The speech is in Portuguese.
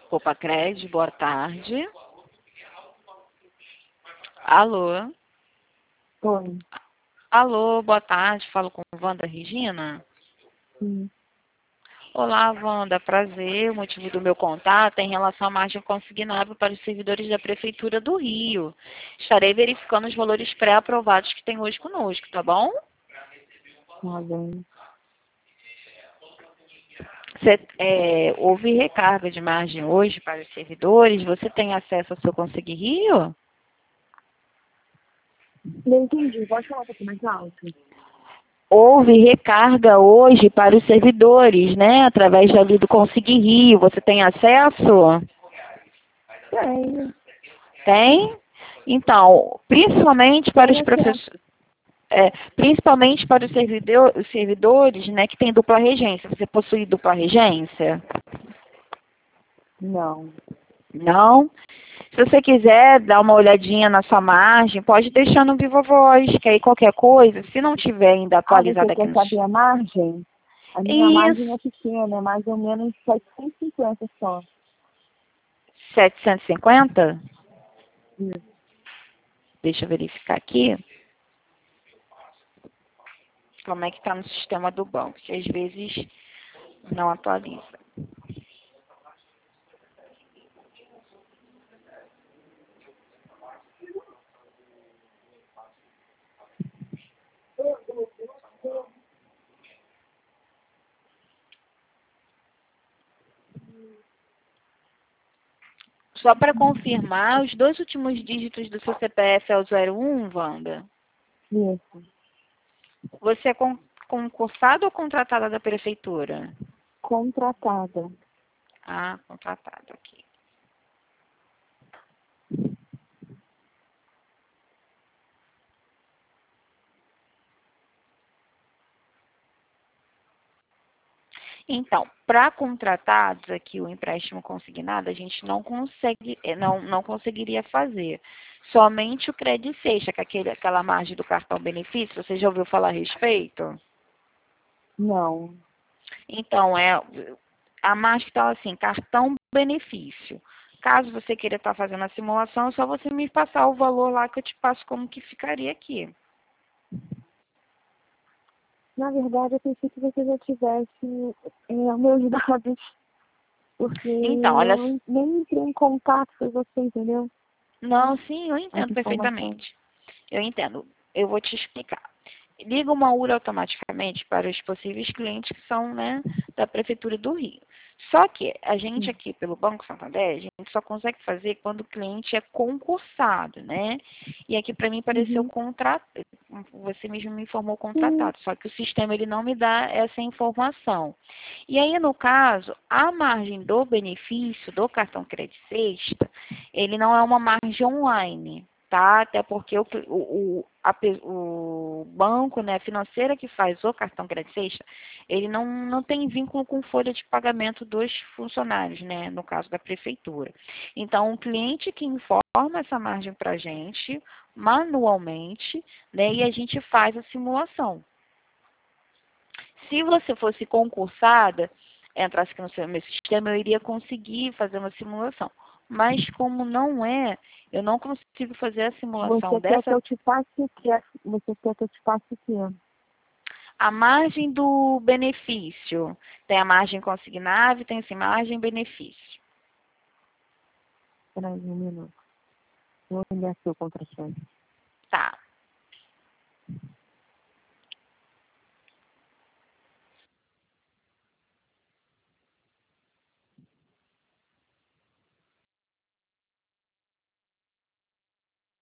Copacred, boa tarde. Alô? Oi. Alô, boa tarde. Falo com Wanda Regina. Sim. Olá, Wanda. Prazer. O motivo do meu contato é em relação à margem consignável para os servidores da Prefeitura do Rio. Estarei verificando os valores pré-aprovados que tem hoje conosco, tá bom? Tá bem. Houve recarga de margem hoje para os servidores? Você tem acesso ao seu Conseguir Rio? Não entendi. Pode falar um pouco mais alto? Houve recarga hoje para os servidores, né? Através ali do Conseguir Rio. Você tem acesso? Tenho. Tem? Então, principalmente para os Tenho acesso. professores. Principalmente para os servidores, né, que tem dupla regência. Você possui dupla regência? Não. Não? Se você quiser dar uma olhadinha na sua margem, pode deixar no Viva Voz, que aí qualquer coisa, se não tiver ainda Ah, você atualizada aqui quer no... saber a margem? A minha margem é Isso, pequena, é mais ou menos 750 só. 750? Isso. Deixa eu verificar aqui como é que está no sistema do banco, que às vezes não atualiza. Só para confirmar, os dois últimos dígitos do seu CPF é o 01, Wanda? Isso. Você é concursado ou contratada da prefeitura? Contratada. Ah, contratado aqui. Então, para contratados aqui, o empréstimo consignado, a gente não consegue, não conseguiria fazer. Somente o Credit Seixas, que é aquela margem do cartão benefício, você já ouviu falar a respeito? Não. Então, a margem está assim, cartão benefício. Caso você queira estar fazendo a simulação, é só você me passar o valor lá que eu te passo como que ficaria aqui. Na verdade, eu pensei que você já tivesse meus dados, porque Então, olha, eu nem entrei em contato com você, entendeu? não, sim, eu As entendo informações. perfeitamente. Eu entendo. Eu vou te explicar. Liga uma URA automaticamente para os possíveis clientes que são, né, da Prefeitura do Rio. Só que a gente Sim. aqui pelo Banco Santander, a gente só consegue fazer quando o cliente é concursado, né? E aqui para mim pareceu Uhum. contrato, você mesmo me informou Sim. contratado, só que o sistema ele não me dá essa informação. E aí no caso, a margem do benefício do cartão Crédito Sexta, ele não é uma margem online, tá? Até porque o banco, né, financeira que faz o cartão Crédito Sexta, ele não tem vínculo com folha de pagamento dos funcionários, né, no caso da prefeitura. Então, o cliente que informa essa margem para a gente manualmente, né, e a gente faz a simulação. Se você fosse concursada, entrasse aqui no meu sistema, eu iria conseguir fazer uma simulação. Mas como não é, eu não consigo fazer a simulação Você quer que dessa. eu te passe o quê? Você quer que eu te passe o quê? A margem do benefício. Tem a margem consignável, tem essa margem benefício. Espera aí um minuto. Vou olhar seu contra-cheque.